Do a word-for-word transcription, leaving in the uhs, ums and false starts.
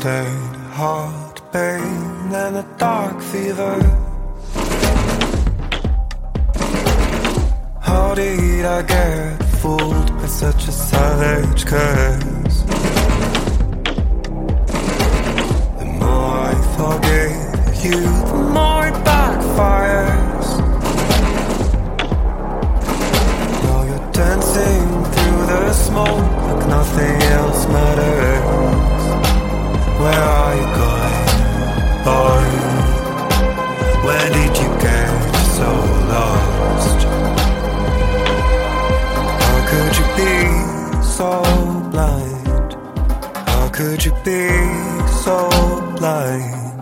bloodstained heart pain and a dark fever. How did I get fooled by such a savage curse? The more I forgive you, the more it backfires. Now you're dancing through the smoke like nothing else matters. Where are you going, boy? Where did you get so lost? How could you be so blind? How could you be so blind?